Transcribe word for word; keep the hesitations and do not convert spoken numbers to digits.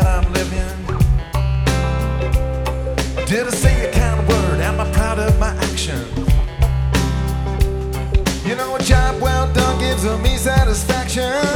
I'm living. Did I say a kind of word? Am I proud of my action? You know, a job well done gives me satisfaction.